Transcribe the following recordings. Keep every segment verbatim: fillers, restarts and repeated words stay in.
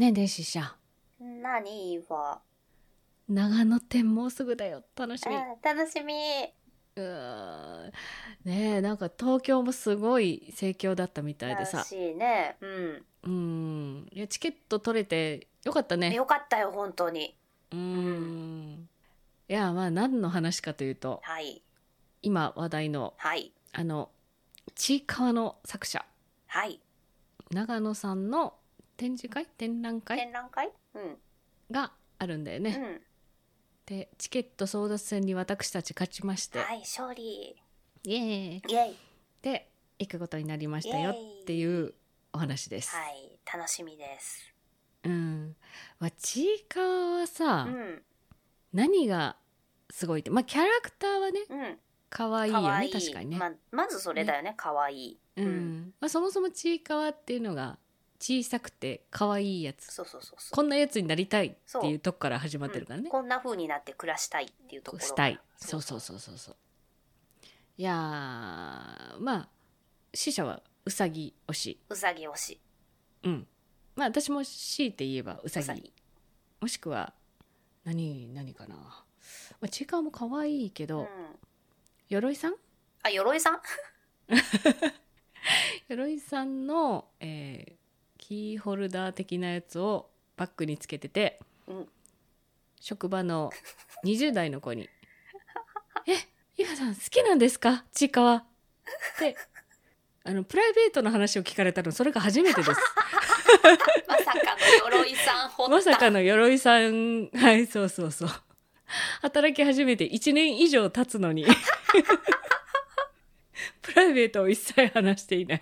ねえねえシシャ、 何は。 長野店もうすぐだよ。楽しみ。 あー楽しみ。 うーんねえ、なんか東京もすごい盛況だったみたいでらさ。 しいね。うん。 うーんいやチケット取れてよかったね。 よかったよ、本当に。 うーんいや、まあ何の話かというと、 はい。 今話題のはい。 あのちいかわの作者はい。 長野さんの展示会展覧会展覧会。うん。 があるんだよね。 うん。 でチケット争奪戦に私たち勝ちまして、 はい、勝利。 イエーイイェイ。 で行くことになりましたよっていうお話です。 はい、楽しみです。 うんまあ、ちいかわはさ、 うん。 何がすごいって、まあキャラクターはねうん。 可愛いよね。 かわいい。 確かにね。 ま、まずそれだよね、かわいい。 うん、まあ、そもそもちいかわっていうのが小さくて可愛いやつ、 そうそうそうそう。 こんなやつになりたいっていうとこから始まってるからね、 うん、こんな風になって暮らしたいっていうところしたい。そうそうそうそうそう。いやー、まあ死者はうさぎ推し。 うさぎ推し。 うんまあ私も強いて言えばうさぎ、 うさぎ。 もしくは何何かな、まあ、ちいかわも可愛いけど、 うん。 鎧さんあ、鎧さん。 鎧さんの、えーキーホルダー的なやつをバッグにつけてて、 うん。 職場のにじゅう代の子に「え、ゆかさん好きなんですかちいかわ」ってあのプライベートの話を聞かれたのそれが初めてです。 まさかの鎧さん掘った。 まさかの鎧さん、はいそうそうそう、働き始めていちねん以上経つのにプライベートを一切話していない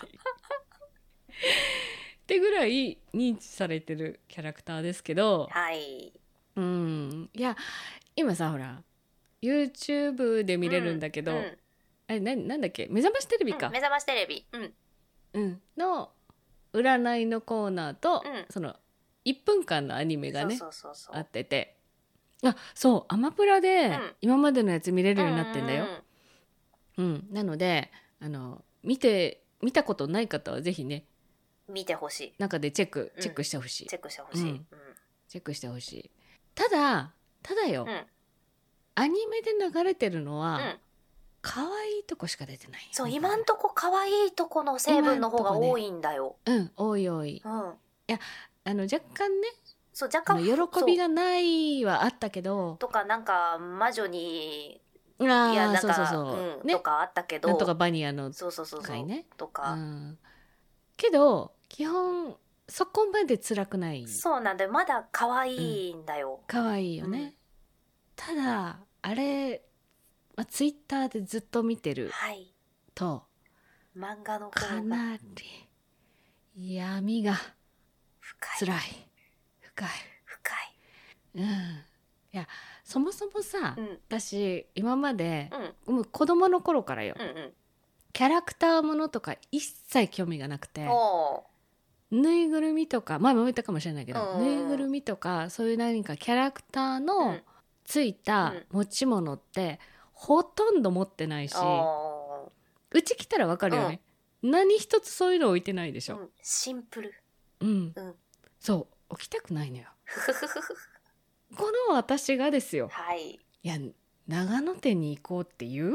ってぐらい認知されてるキャラクターですけど、 はい。 うんいや今さほら YouTube で見れるんだけど、 うんうんあれななんだっけ、目覚ましテレビか、 うん、目覚ましテレビ。うん。 うんの占いのコーナーと、 うんそのいっぷんかんのアニメがねそうそうそうそう。 あってて、あそうアマプラでうん今までのやつ見れるようになってんだよ。 うんうんなのであの見て見たことない方はぜひねうん、見てほしい。 中でチェックうんチェックしてほしい、 チェックしてほしい。 ううんん。 チェックしてほしい。ただただよ、 うん。 アニメで流れてるのは、 うん可愛いとこしか出てない。 そう、今んとこ可愛いとこの成分の方が多いんだよ。 うん多い多い。 うん。 あの若干ねそう、若あの干喜びがないはあったけど、 とかなんか魔女にあいやあなんかそうそうそう、 うん、 ねとかあったけど、 なんとかバニラのそうそうそうそう回ねとうか、 ん、けど基本そこまで辛くない。 そうなんだよ。まだ可愛いんだよ。 可愛いよね、 うんただあれ、まあ、ツイッターでずっと見てるはい。 と漫画の方がかなり闇が深い。 辛い深い。 深い。 うん、いやそもそもさ、 うん私今までう、んもう子供の頃からよ、 うんうん。 キャラクターものとか一切興味がなくて、 おぬいぐるみとか前も言ったかもしれないけど、 うんぬいぐるみとかそういう何かキャラクターーうのんついた持ち物ってほとんど持ってないし、 おうち来たらわかるよね、何一つそういうの置いてないでしょ、 うん、シンプル。 うんうん。 そう置きたくないのよ。 ふふふふこの私がですよ、 はい。 いや長野店に行こうっていう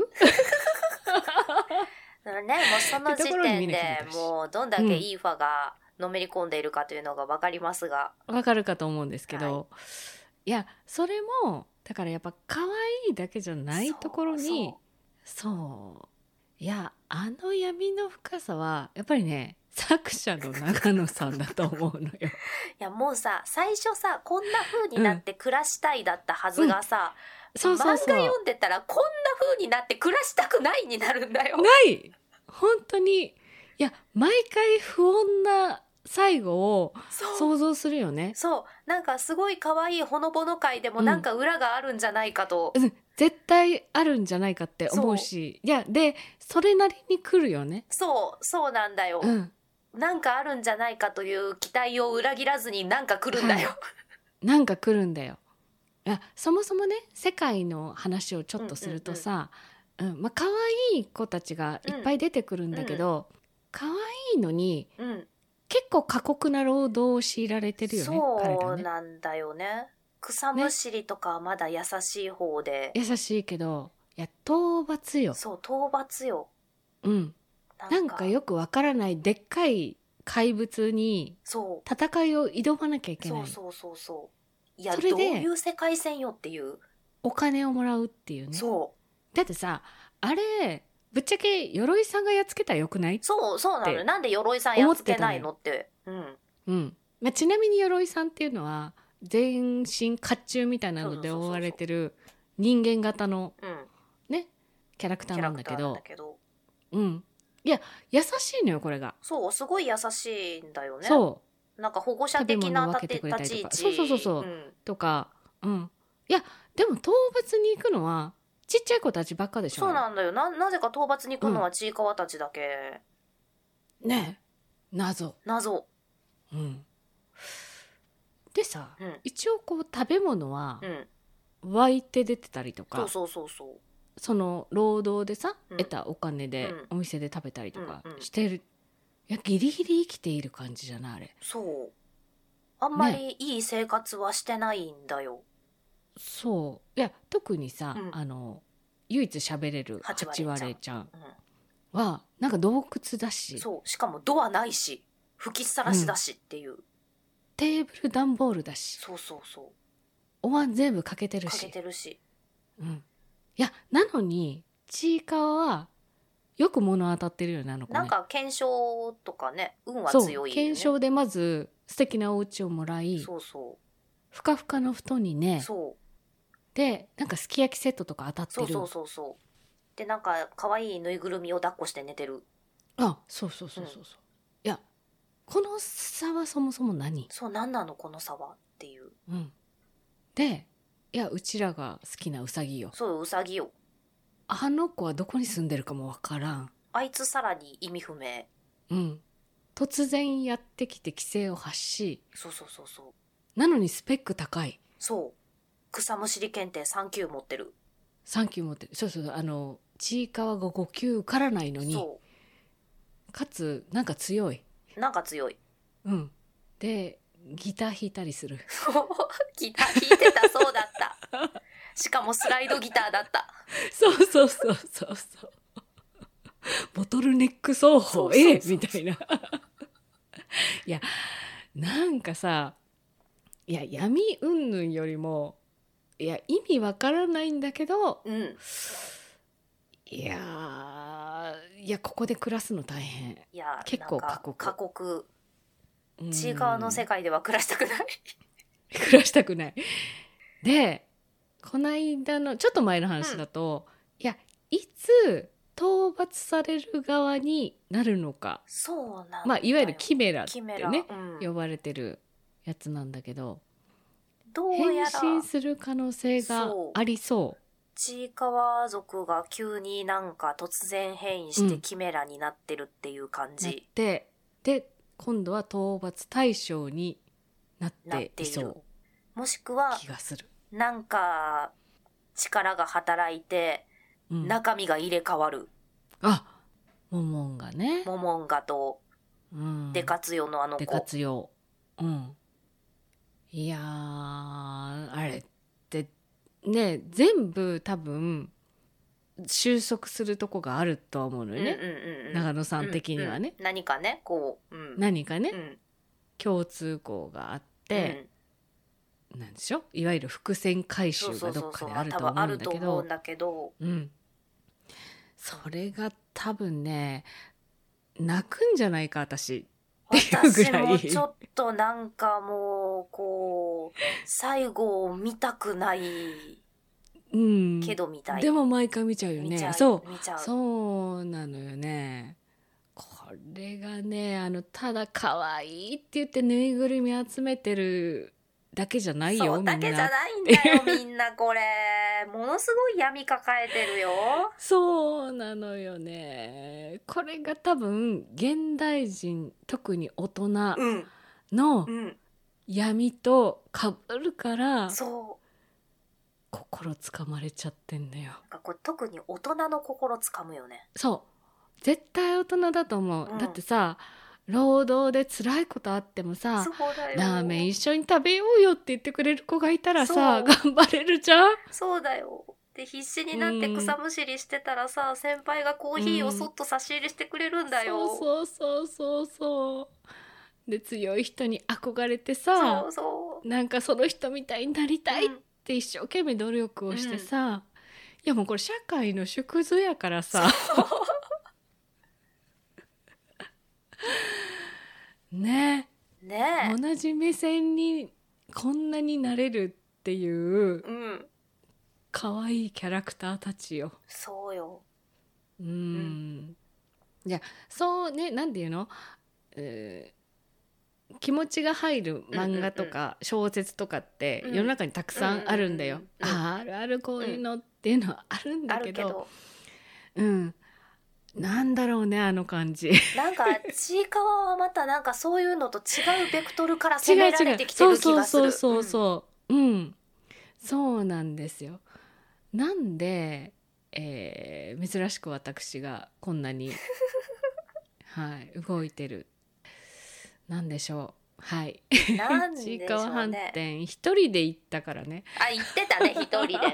だからね、もうその時ってところに見点でに来れたしもうどんだけイーファがのめり込んでいるかというのが分かりますが、 わかるかと思うんですけど、、 はいやそれもだからやっぱ可愛いだけじゃないところに、 そうそういやあの闇の深さはやっぱりね作者の長野さんだと思うのよ。 いやもうさ、最初さこんな風になって暮らしたいだったはずがさ、 そうそうそう漫画読んでたらこんな風になって暮らしたくないになるんだよ。 ない本当にいや毎回不穏な最後をそう想像するよね。 そうなんかすごい可愛いほのぼの回でもなんか裏があるんじゃないかと、 うん絶対あるんじゃないかって思うし、いやでそれなりに来るよね。 そうそうなんだよ、 うんなんかあるんじゃないかという期待を裏切らずになんか来るんだよ、 はなんか来るんだよ。いやそもそもね世界の話をちょっとするとさ、うんまあ可愛い子たちがいっぱい出てくるんだけど、可愛いのにうん結構過酷な労働を強いられてるよね彼そうらね。 なんだよね。草むしりとかはまだ優しい方で、 優しいけど、いや討伐よ。 そう討伐よ。 うんなんかなんかよくわからないでっかい怪物にそう戦いを挑まなきゃいけない。 そうそうそうそういやそれでどういう世界線よっていう。 お金をもらうっていうね。 そうだってさあれぶっちゃけ鎧さんがやっつけたらよくない？ そうそうなのってよ。なんで鎧さんやっつけないのって。うんうんまあ、ちなみに鎧さんっていうのは全身甲冑みたいなのでそうそうそうそう覆われてる人間型のうんねキャラクターキャラクターなんなんだけどだけど、 うんいや優しいのよこれが。 そうすごい優しいんだよね。 そうなんか保護者食べ的な物分けて立てくれたりとか立ち位置。 そうそうそうそう、 んとかうんいやでも討伐に行くのはちっちゃい子たちばっかでしょ。 そうなんだよ。ななぜか討伐に行くのはちいかわたちだけ。 ねえ謎。 謎。 うんでさ、 うん一応こう食べ物はうん湧いて出てたりとか、 そうそうそうそうその労働でさ、 うん得たお金でうんお店で食べたりとかうんうんしてる、いやギリギリ生きている感じじゃないあれ。 そうあんまりいい生活はしてないんだよ。 そういや特にさ、 うんあの唯一喋れるハチワレハチワちゃんレちゃんうはなんか洞窟だしん、そうしかもドアないし吹きさらしだしっていう、 テーブル段ボールだしそうそうそうお椀全部かけてるかけしてるしうん、いやなのにちいかわはよく物当たってるよねあの子ね。 なんか検証とかね運はそう強いよね。 検証でまず素敵なお家をもらいそうそふかふかの布団にうねそうでなんかすき焼きセットとか当たってる。 そうそうそうそうでなんか可愛いぬいぐるみを抱っこして寝てる。 あそうそうそうそうそう、いやこの差はそもそも何？ そうなんなのこの差はっていう。 うんでいやうちらが好きなウサギよ。 そううさぎよ。 あの子はどこに住んでるかもわからん。 あいつさらに意味不明。 うん突然やってきて規制を発しそうそうそうそうなのにスペック高い。 そう草むしり検定さん級持ってる。 さん級持ってる。そうそうそうあのちいかわがご級受からないのにそかつなんか強い。 うなんか強い。 うんでギター弾いたりする。 そうギター弾いてたそうだったしかもスライドギターだった。 そうそうそうそうそうボトルネック奏法そうそうそうええみたいないやなんかさいや闇云々よりもいや意味わからないんだけどうんいやいやここで暮らすの大変。 いや結構なんか過酷過酷うんちいかわの世界では暮らしたくない暮らしたくない。でこの間のちょっと前の話だと、うん、いやいつ討伐される側になるのか。 そうなんだよ。 まあいわゆるキメラってキメラね、 うん呼ばれてるやつなんだけどどう変やら身する可能性がありそう。 ちいかわ族が急になんか突然変異してうんキメラになってるっていう感なっじ、 てで今度は討伐対象になっなってているいそうもしくは気がする。 なんか力が働いてうん、 中身が入れ替わる、 あモモンがね、 モモンガとうん、 デカツヨのあのデ子、 カツヨうんいやーあれってね全部多分収束するとこがあるとは思うのよね、 うんうんうんうん、 長野さん的にはね、 うんうん何かねこう、うん、 何かね、 うん共通項があって、なんでしょいわゆる伏線回収がどっかであると思あうんだけどると思うんだけどうんそれが多分ね泣くんじゃないか私っていうぐ私らいもちょっとなんかもうこう最後を見たくないうんけどみたい、 でも毎回見ちゃうよ見ちゃうね。そう見ちゃうそうなのよね。これがねあのただ可愛いって言ってぬいぐるみ集めてるだけじゃないよそうだけじゃみんな。 ないんだよみんなこれものすごい闇抱えてるよ。 そうなのよね。これが多分現代人特に大人うんのうん闇と被るからそう心つかまれちゃってんだよ。 なんかこれ特に大人の心つかむよね。 そう絶対大人だと思う、 うんだってさ労働で辛いことあってもさ、 そうだよ。 ラーメン一緒に食べようよって言ってくれる子がいたらさ、 そう頑張れるじゃん。 そうだよ。で必死になって草むしりしてたらさ、先輩がコーヒーをそっと差し入れしてくれるんだよ。 そうそうそうそうそうで、強い人に憧れてさ、 そうそうなんかその人みたいになりたいっうんて一生懸命努力をしてさ、いやもうこれ社会の縮図やからさねねえ。 同じ目線にこんなになれるっていううん。 可愛いキャラクターたちよ。 そうよ。 うん、うんいやそうね、なんていうの、えー気持ちが入る漫画とか小説とかって世の中にたくさんあるんだよ、 うんうんうんうんあるあるこういうのっていうのはあるんあだけど、 るけど、 うんなんだろうねあの感じなんかちいかわはまたなんかそういうのと違うベクトルから違う攻められてきてる気がする。 そうそうそうそううん、うん、そうなんですよ。なんで、えー珍しく私がこんなにはい動いてるなんでしょう。はい。 うんなんでしょうね。 ちいかわ飯店一人で行ったからね。 あ、言ってたね一人でね。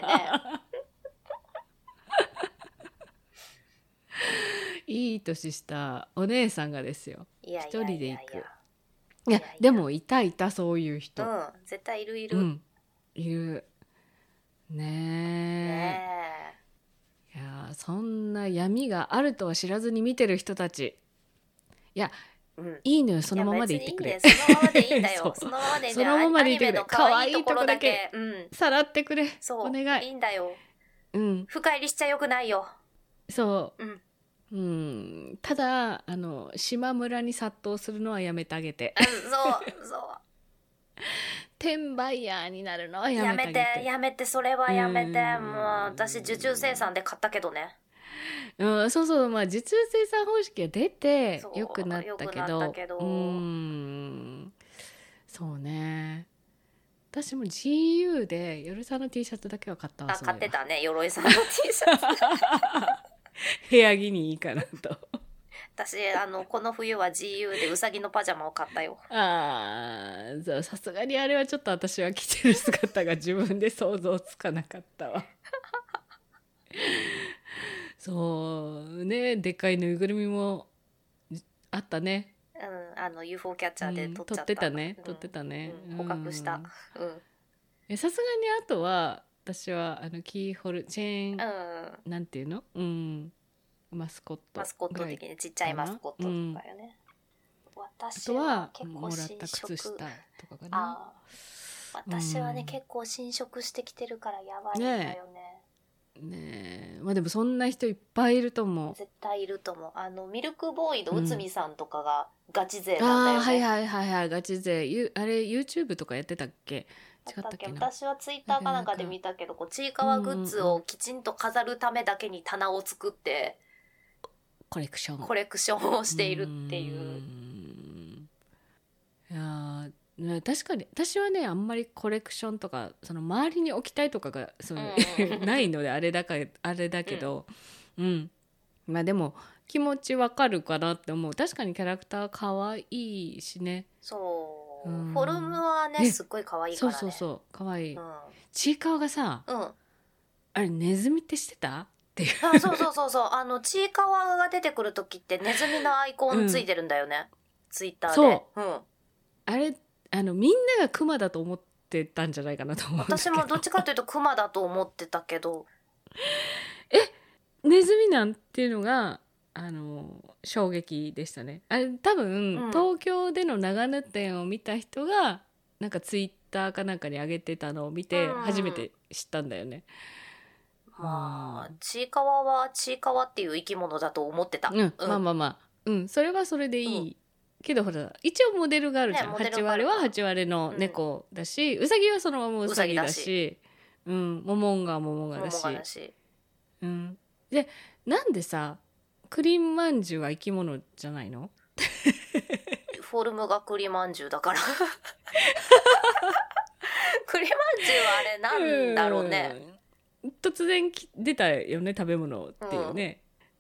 いい年したお姉さんがですよ。 いやい一やいやい人で行く。いやいやいやでもいたいたそういう人。 うん絶対いるいる。 うんいる。ねねえ。いやそんな闇があるとは知らずに見てる人たち。いやえ。うん。 いいのよそのままで言ってくれ。 いや別にいいんだよそのままでいいんだよ。 そうそのままでいいんそだよ。 のままで言ってくれ。 アニメの可愛いところだけ。 可うん。 さらってくれ。 そう。 お願い。 いいんだよ。 うん深入りしちゃよくないよ。 そう。 うん。 うん、ただあの島村に殺到するのはやめてあげてうん、そうそう。 転売ヤーになるのはややめめてあげててやめてそれはやめて。 うんもう私受注生産で買ったけどね。 うん、そうそうまあ受注生産方式が出てそうよくなったけ良くなどったけどうんそうね私も ジーユー で夜さんの T シャツだけは買ったわ。 あそういえば買ってたね鎧さんの T シャツ。 部屋着にいいかなと私あのこの冬は ジーユー でうさぎのパジャマを買ったよ。 あーそうさすがにあれはちょっと私は着てる姿が自分で想像つかなかったわそうねでっかいぬいぐるみもあったね。 うんあの ユーフォー キャッチャーでうん撮っちゃった。 撮ってたねうん撮ってたねうん捕獲した。うんえさすがにあとは私はあのキーホルチェーン、 うんなんていうのうんマスコットマスコット的にちっちゃいマスコットとかよね。 あ私はとは結構もらっ新た靴色。 下とかかな。 あー私はね、 うん結構侵食してきてるからやばいんだよね。 ねえまあでもそんな人いっぱいいると思う。 絶対いると思う。あのミルクボーイの内海さんとかがガチ勢なんだよね。 ああはいはいはいはいガチ勢ゆあれ YouTube とかやってたっけ違ったっけな。 私はツイッターかなんかで見たけど、こうちいかわグッズをきちんと飾るためだけに棚を作ってコレクションコレクションをしているっていう。 んいやーね確かに私はねあんまりコレクションとかその周りに置きたいとかがそういううんないのであれだかあれだけど、うん、うん、まあでも気持ちわかるかなって思う。確かにキャラクター可愛いしね。 そう、 うんフォルムはねえすっごい可愛いからね。 そうそうそう可愛い。 うんちいかわがさうん、 あれネズミって知ってたっていうあそうそうそうそうあのちいかわが出てくる時ってネズミのアイコンついてるんだよね、ツイッターで。 そうん、 あれあのみんながクマだと思ってたんじゃないかなと思うんだけど私もどっちかというとクマだと思ってたけどネズミなんていうのがあの衝撃でしたね。あれ多分、 うん東京での長野店を見た人がなんかツイッターかなんかに上げてたのを見てうん初めて知ったんだよね。 まあうんちいかわはちいかわっていう生き物だと思ってた。 うん、まあまあまあうんそれはそれでいい、 うんけどほら一応モデルがあるじゃん、 ねモデルはちがあるから割ははち割の猫だし、うさぎはそのままうさぎだしうさぎうんモモンガはモモンガだし桃がだしうん、でなんでさクリームまんじゅうは生き物じゃないの？ フォルムが栗まんじゅうだから栗まんじゅうはあれなんだろうね。 うん突然き出たよね食べ物っていうね、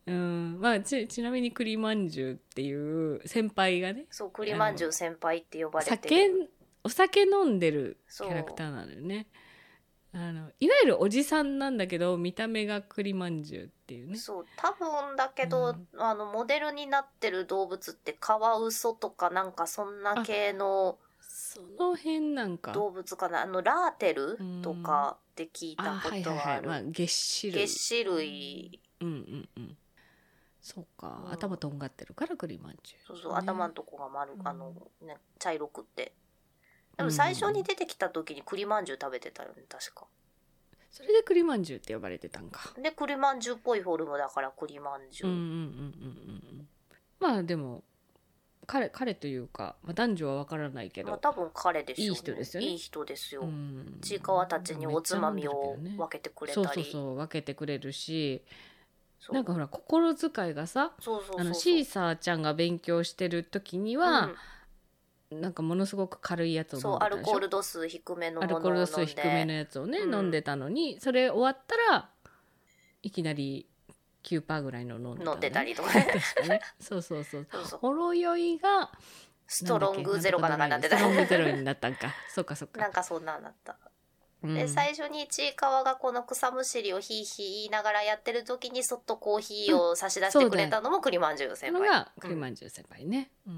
うんまあ、ち, ちなみに栗まんじゅうっていう先輩がね、 そう栗まんじゅう先輩って呼ばれて酒る。 お酒飲んでるキャラクターなのよね。あのいわゆるおじさんなんだけど見た目が栗まんじゅうっていうね。 そう多分だけど、 うんあのモデルになってる動物ってカワウソとかなんかそんな系のその辺なんか動物かな。あのラーテルとかって聞いたあことはある。 はいはいはい、まあ、月種類月種類。 うんうんうんそうか、 うん、 頭とんがってるから栗まんじゅう、 そうそう、 ね、 頭のとこが丸、 うん、 あのね茶色くって。でも最初に出てきた時に栗まんじゅう食べてたよね確か。 それで栗まんじゅうって呼ばれてたんか。 で栗まんじゅうっぽいフォルムだから栗まんじゅう。 うんうんうんうんうんまあでも彼彼というか、まあ、男女は分からないけど、 まあ、多分彼でしょうね。 いい人ですよね。 いい人ですよ。 うん、 ちいかわたちにおつまみを分けてくれたり、 そうそうそう分けてくれるし、 そうなんかほら心遣いがさ、 そうそうそうそう、 あのシーサーちゃんが勉強してる時には、うん、なんかものすごく軽いやつを飲んでたでしょ。 そうアルコール度数低めのものを飲んで、 アルコール度数低めのやつをね、うん、飲んでたのに、それ終わったらいきなり きゅうパーセント ぐらいの飲んでた、ね、 飲んでたりとかねねそうそうそうそうそうほろ酔いがストロングゼロかなんかになってた。 ストロングゼロになったんかそっかそっか、 なんかそんなんだった。 うん、 で最初にちいかわがこの草むしりをヒーヒー言いながらやってる時にそっとコーヒーを差し出してくれたのも栗まんじゅう先輩。 それが栗まんじゅう先輩ね、うんうん、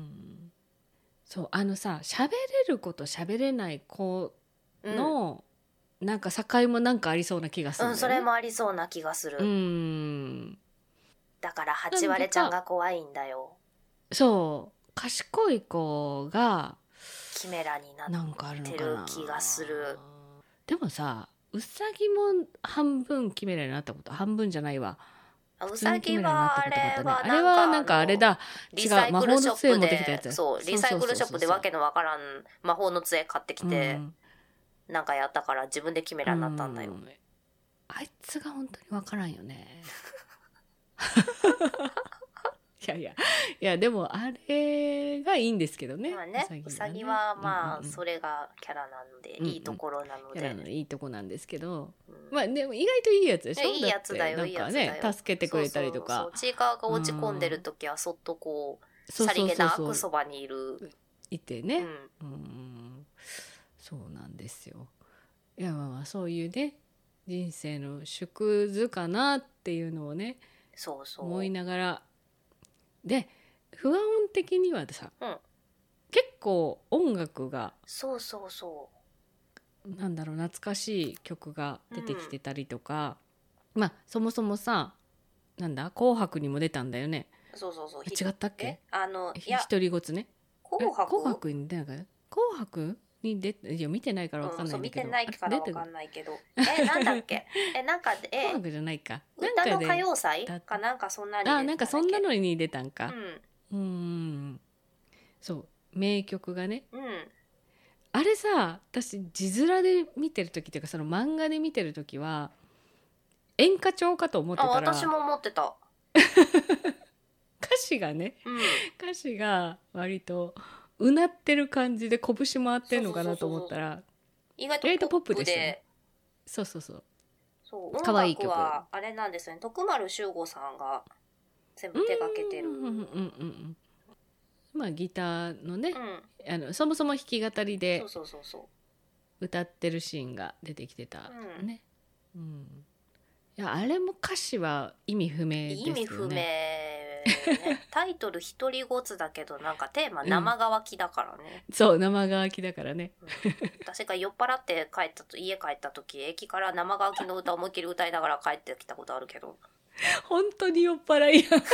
そうあのさ喋れる子と喋れない子の、うん、なんか境もなんかありそうな気がするんだよね。 うんそれもありそうな気がする。 うんだからはち割ちゃんが怖いんだよ。 そう賢い子がキメラになってる気がする。 でもさうさぎも半分キメラになったこと半分じゃないわ。 うさぎはあれはあれはなんかあれだリサイクルショップでそうリサイクルショップでわけのわからん魔法の杖買ってきて、うん、なんかやったから自分でキメラになったんだよ、うん、 あいつが本当にわからんよねいやいやいやでもあれがいいんですけどね。 まあね、うさぎはまあそれがキャラなので、うんうん、いいところなので、 キャラのいいとこなんですけど、うん、まあでも意外といいやつでしょ。 いいやつだよ、いいやつだよ。 助けてくれたりとか。 そうそうそうちいかわが落ち込んでる時はそっとこうさりげなくそばにいるいてね、うん、うんそうなんですよ。いやまあまあそういうね人生の縮図かなっていうのをねそうそう思いながらで不安的にはさ、 うん、 結構音楽がそうそうそうなんだろう懐かしい曲が出てきてたりとか、うん、まあそもそもさなんだ紅白にも出たんだよね。 そうそうそう違ったっけあのいや一人ごつね紅白紅白に出なかった紅白に出いや見てないから分かんないんだけど、 うん、見てないから分かんないけどえなんだっけえなんかえ紅白じゃないか歌の歌謡祭かなんかそんなにあなんかそんなのに出たんか、 うん、 うんそう名曲がね、 うん、 あれさ私字面で見てる時っていうかその漫画で見てる時は演歌調かと思ってたらあ私も思ってた歌詞がね、 うん、 歌詞が割とうなってる感じで拳回ってんのかなと思ったら意外とポップで、ね、 そうそうそうそう音楽はあれなんですよね徳丸修吾さんが全部手掛けてる。 うんうんうんうんうんまあギターのね、 うん、 あのそもそも弾き語りでそうそうそうそう歌ってるシーンが出てきてたね、うんうん、いやあれも歌詞は意味不明ですよね。 意味不明、ね、タイトル一人ごつだけどなんかテーマ生乾きだからね、 うん、そう生乾きだからね、 うん、私が酔っ払って帰ったと家帰った時駅から生乾きの歌を思いっきり歌いながら帰ってきたことあるけど本当に酔っ払いや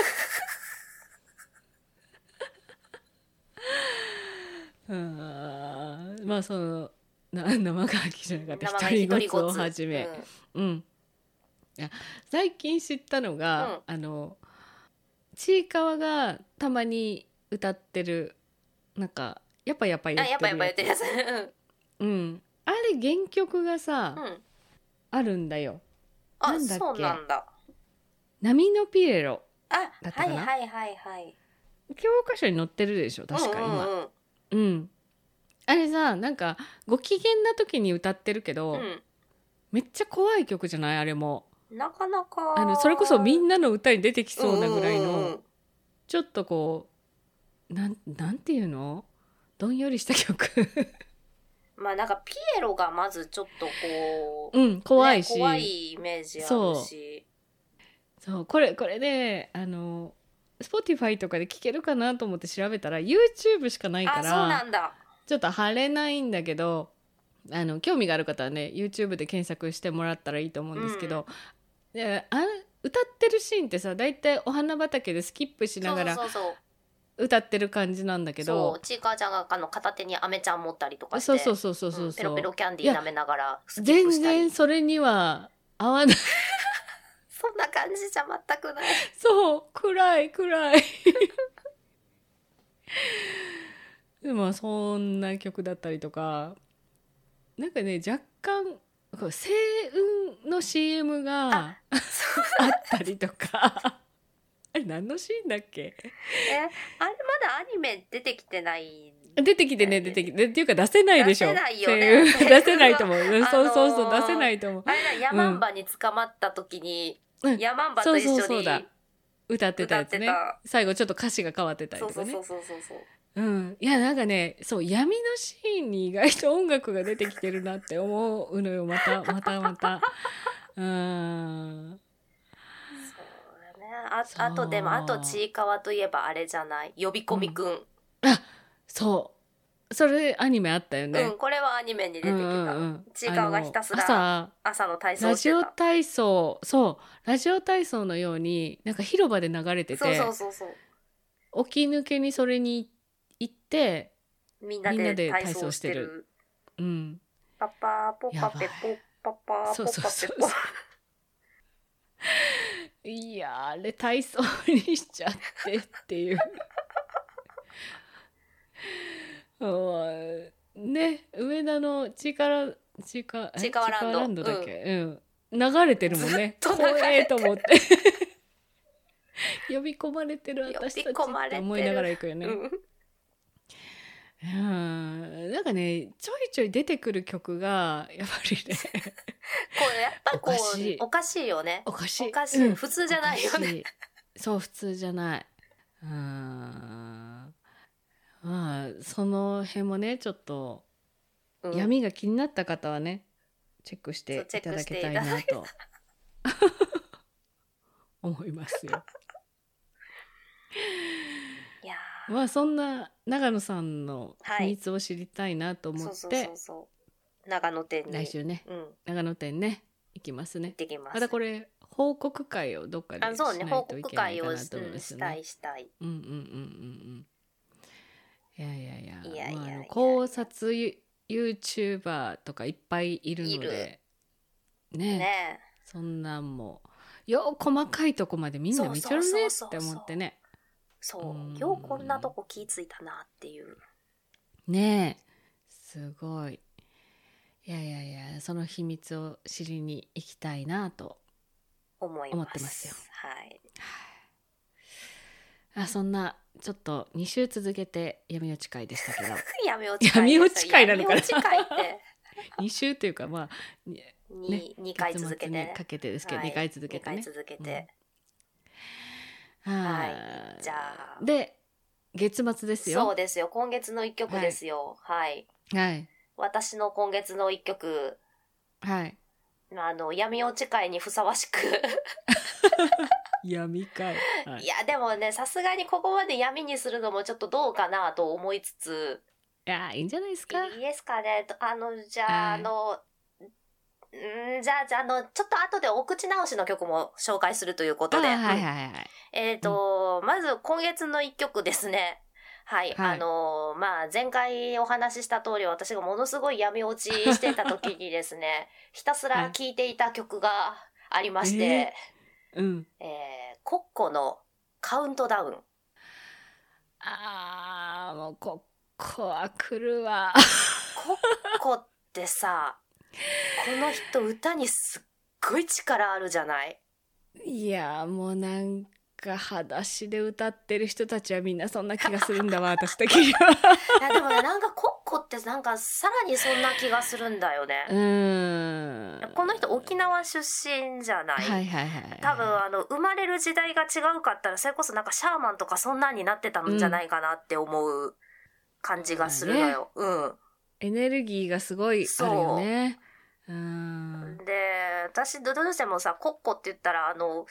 あまあそのな生乾きじゃなかった一人ごつをはじめ、うん、うん、いや最近知ったのが、うん、あのちいかわがたまに歌ってるなんかやっぱやっぱ言ってるやつ、あやっぱやっぱ言ってるやつうん、あれ原曲がさ、うん、あるんだよ。 あなんだっけそうなんだ。 波のピエロだったかな。あはいはいはいはい教科書に載ってるでしょ確か今、うんうんうんうん、あれさなんかご機嫌な時に歌ってるけど、うん、めっちゃ怖い曲じゃないあれも。 なかなかあのそれこそみんなの歌に出てきそうなぐらいの、 うんうんうん、 ちょっとこうなんなんていうのどんよりした曲まあなんかピエロがまずちょっとこう、 うん怖いし、 ね、怖いイメージあるし、 そうこれこれであの Spotify とかで聴けるかなと思って調べたら YouTube しかないかあ、そうらなんだ。 ちょっと貼れないんだけど、あの興味がある方はね YouTube で検索してもらったらいいと思うんですけど、うん、であ歌ってるシーンってさだいたいお花畑でスキップしながらそうそうそう歌ってる感じなんだけど、 そうちいかわちゃんがあの片手にアメちゃん持ったりとかして、 そうそうそうそうそう、 うん、ペロペロキャンディー舐めながらスキッ全プしたり、 然それには合わないそんな感じじゃ全くないそう暗い暗いでもそんな曲だったりとか、なんかね若干こう星雲の シーエム があったりとかあれ何のシーンだっけ？ え、あれまだアニメ出てきてない、 出てきてね出てきてっていうか出せないでしょ。 出せないよね。 出せないと思う。そうそうそう、 あのー、 出せないと思う。 あれだ、ヤマンバに捕まった時に、うん、ヤマンバと一緒にそうそうそうだ歌ってたやつね。最後ちょっと歌詞が変わってたりとかね。 そうそうそうそうそう。 うん、いやなんかねそう闇のシーンに意外と音楽が出てきてるなって思うのよまたまたまたうんそうだね。あ, あとでもあとちいかわといえばあれじゃない呼び込みくん、うん、 あそうそれアニメあったよね。 うんこれはアニメに出てきた、うんうんうん、ちいかわがひたすら朝朝の体操してた。 ラジオ体操そうラジオ体操のようになんか広場で流れてて、 そうそうそうそう起き抜けにそれに行ってみんなで体操してる。 うん。 パパポパペポパパポパペポ。 いやあれ体操にしちゃってっていう。ね上田のちいかわちいかわランドだっけ、うんうん、流れてるもんね。怖えと思って。呼び込まれてる私たちって思いながら行くよね。うん、なんかねちょいちょい出てくる曲がやっぱりねこうやっぱこうおかしい、おかしいよね。 おかしい、 おかしい、うん、普通じゃないよね。 そう普通じゃない。うんまあその辺もねちょっと、うん、闇が気になった方はねチェックしていただけたいなと思いますよ。 いやまあそんな長野さんの秘密を知りたいなと思って、はい、そうそうそうそう長野店に来週ね、うん、長野店ね行きますね。 行ってきます。 またこれ報告会をどっかでしないといけないかなと思うんですよね。 あ、そうね、報告会を、うん、したいしたい。 うんうんうんうんうん。いやいやいや、いやいやいや、まあ、考察 YouTuber とかいっぱいいるのでね, ねそんなんもよ細かいとこまでみんな見ちゃうねって思ってね。 そうようこんなとこ気ついたなっていうねえすごい。いやいやいやその秘密を知りに行きたいなと思ってますよ。 はい、 あそんなちょっとに週続けて闇落ち会でしたけど闇落ち会闇落ち会なのかなに週というかまあ 2, 2回続けて、ね、 かけてですけど、はい、にかい続けてねにかい続けて、 うん、はいじゃあで月末ですよ。 そうですよ今月のいっきょくですよ。はい、 はい、私の今月のいっきょくはいあの闇落ち会にふさわしく闇会、はい、 いやでもねさすがにここまで闇にするのもちょっとどうかなと思いつつ、 いやいいんじゃないですか。 いいですかね。あのじゃあ、はい、あのんじゃあじゃあのちょっと後でお口直しの曲も紹介するということで、 はいはいはい、 えっと、うん、まず今月のいっきょくですね。はい、はい、あのまあ前回お話しした通り私がものすごい闇落ちしてた時にですねひたすら聴いていた曲がありまして、はいえーうんえー、コッコのカウントダウン。 あーもうコッコは来るわコッコってさこの人歌にすっごい力あるじゃない。 いやもうなんか裸足で歌ってる人たちはみんなそんな気がするんだわ私的には。 いやでもねなんかコッコってなんかさらにそんな気がするんだよね。 うーんこの人沖縄出身じゃない、 はいはいはい、 多分あの生まれる時代が違うかったらそれこそなんかシャーマンとかそんなんになってたんじゃないかなって思う感じがするのよ。うん、 エネルギーがすごいあるよね。うーんで私どうしてもさコッコって言ったらあの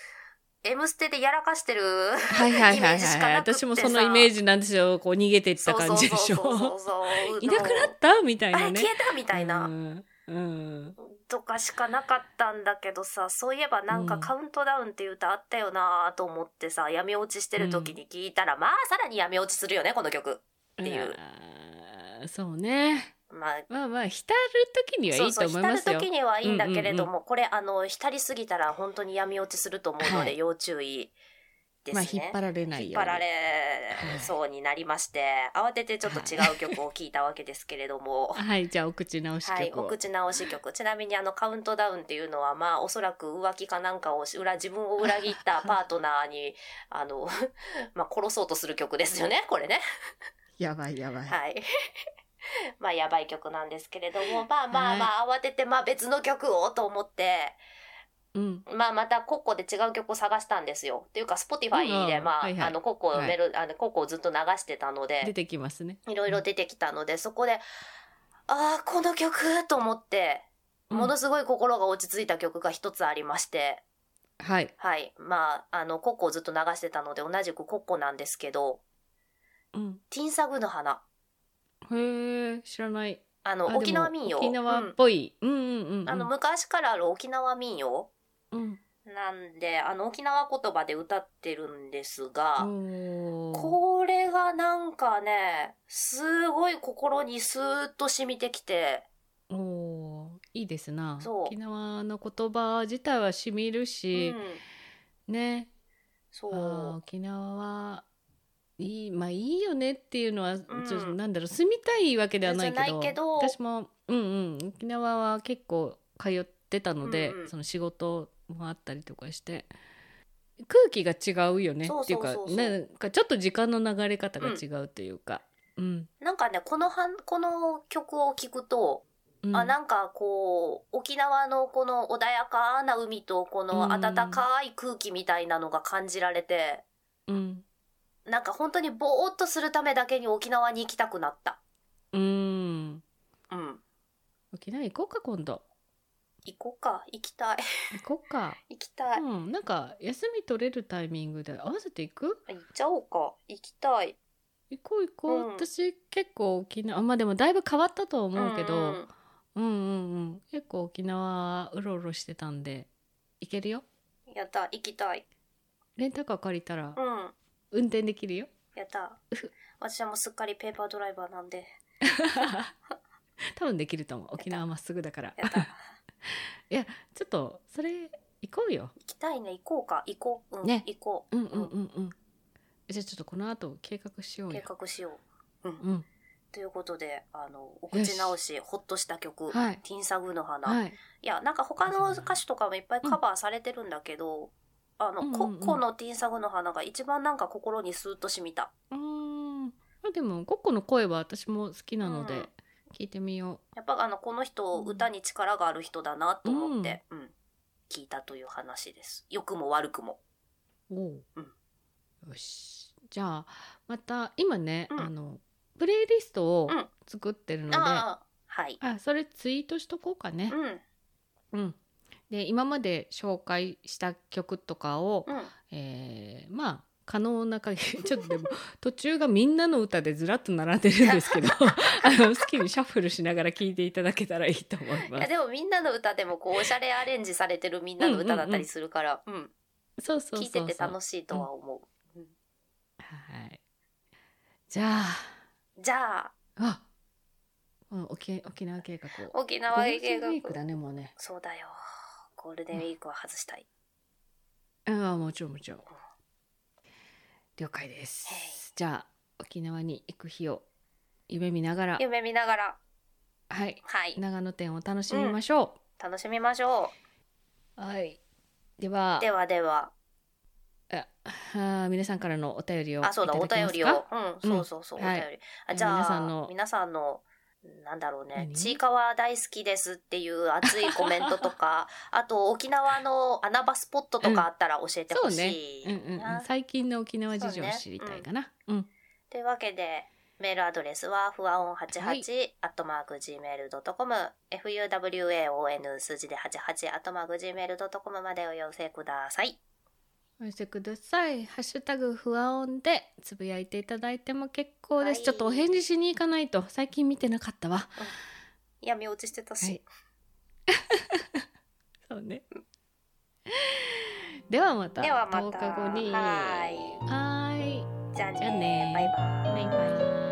Mステでやらかしてるはいはいイメーはいはいジしかなくってさ、 私もそのイメージなんですよ。こう逃げていった感じでしょ。 そうそうそうそういなくなったみたいなね。 あれ消えたみたいな、 うんうんとかしかなかったんだけどさ、そういえばなんかカウントダウンっていう歌あったよなと思ってさ、闇落ちしてる時に聞いたら、うん、まあさらに闇落ちするよねこの曲っていう。 あそうね。まあ、まあまあ浸る時にはいいと思いますよ。 そうそう浸る時にはいいんだけれども、 うんうんうん、 これあの浸りすぎたら本当に闇落ちすると思うので要注意ですね。 まあ、引っ張られないように引っ張られそうになりまして、はい、慌ててちょっと違う曲を聴いたわけですけれどもはい、じゃあお口直し曲を、はい、 お口直し曲。ちなみにあのカウントダウンっていうのはまあおそらく浮気かなんかを裏自分を裏切ったパートナーにあのまあ殺そうとする曲ですよねこれねやばいやばい、 はいまあやばい曲なんですけれども、まあまあまあ慌ててまあ別の曲をと思って、うん、まあまたコッコで違う曲を探したんですよ。っていうか Spotify でまあ、はいはい、あのコッコをメロ、はい、あのコッコをずっと流してたので出てきますね。 いろいろ出てきたので、うん、そこでああこの曲と思ってものすごい心が落ち着いた曲が一つありまして、 うん、はいはいまああのコッコをずっと流してたので同じくコッコなんですけど、うん、ティンサグの花。 へえ知らない。 あの沖縄民謡、 沖縄っぽい、うん、うんうんうん、 あの昔からある沖縄民謡、 うん、 なんであの沖縄言葉で歌ってるんですが、これがなんかねすごい心にスーッと染みてきて、 おいいですな。沖縄の言葉自体は染みるし、うん、ねそう沖縄はいいまあいいよねっていうのは、うん、ちょっとなんだろう住みたいわけではないけ ど, けど私もうんうん沖縄は結構通ってたので、うんうん、その仕事もあったりとかして空気が違うよねっていうかなんかちょっと時間の流れ方が違うというか、うんうん、 なんかねこのはんこの曲を聴くと、うん、あなんかこう沖縄のこの穏やかな海とこの暖かい空気みたいなのが感じられて、うんなんか本当にぼーっとするためだけに沖縄に行きたくなった。 うん。 うん。 沖縄行こうか今度。 行こうか行きたい。 行こうか。 行きたい。 うん。なんか休み取れるタイミングで合わせていく？ 行っちゃおうか。行きたい。 行こう行こう。うん、私結構沖縄まあでもだいぶ変わったと思うけど、うんうん、うんうんうん結構沖縄うろうろしてたんで行けるよ。 やった行きたい。 レンタカー借りたら。 うん。 運転できるよ。 やった私はもうすっかりペーパードライバーなんで多分できると思う。沖縄まっすぐだからやったいやちょっとそれ行こうよ。 行きたいね行こうか行こう、うん、 ね行こううんうんうんうんじゃあちょっとこの後計画しようよ。 計画しよううん、 うん、 ということであのお口直しほっとした曲、 はい、 ティンサグの花、 はい、 いやなんか他の歌手とかもいっぱいカバーされてるんだけど、うんあの、うんうんうん、コッコのティンサグの花が一番なんか心にスーッと染みた。 うーんでもコッコの声は私も好きなので、うん、聞いてみよう。 やっぱあのこの人、うん、歌に力がある人だなと思って、うんうん、聞いたという話です。良くも悪くも。 おう、 うん、 よしじゃあまた今ね、うん、あのプレイリストを作ってるので、うん、 あはい、 あそれツイートしとこうかね。うん、うんで今まで紹介した曲とかを、うんえー、まあ可能な限りちょっとでも途中がみんなの歌でずらっと並んでるんですけどあの好きにシャッフルしながら聴いていただけたらいいと思います。いやでもみんなの歌でもこうおしゃれアレンジされてるみんなの歌だったりするから、うん、うんうん、 そうそうそうそう聴いてて楽しいとは思う、うん、 はいじゃあじゃああ沖, 沖縄計画を沖縄計画ゴールデンウィークだねもうね。 そうだよゴールデンウィークは外したい、 うん、ああもちろんもちろん了解です。じゃあ沖縄に行く日を夢見ながら夢見ながらはい、 はい、 長野店を楽しみましょう、うん、楽しみましょう。はいではではではああ皆さんからのお便りをいただけますか。 あそうだお便りを、うん、そうそうそう、 うん、 お便り、はい、あじゃあ皆さんの皆さんのなんだろうね、 何ちいかわ大好きですっていう熱いコメントとかあと沖縄の穴場スポットとかあったら教えてほしい、 そうね、うんうんうん、 な最近の沖縄事情をそうね知りたいかな。うん、 というわけでメールアドレスはふわおんはちはちアットマークジーメールドットコム、エフユーダブリューエーオーエヌ 数字ではちはちアットマークジーメールドットコムまでお寄せください。 お寄せください。ハッシュタグふわおんでつぶやいていただいても結構です、はい、ちょっとお返事しに行かないと最近見てなかったわ、 うん、闇落ちしてたし、 はい、そうねではまたではまたとおかごにはいはいじゃあね、 じゃあねバイバイバイバイ。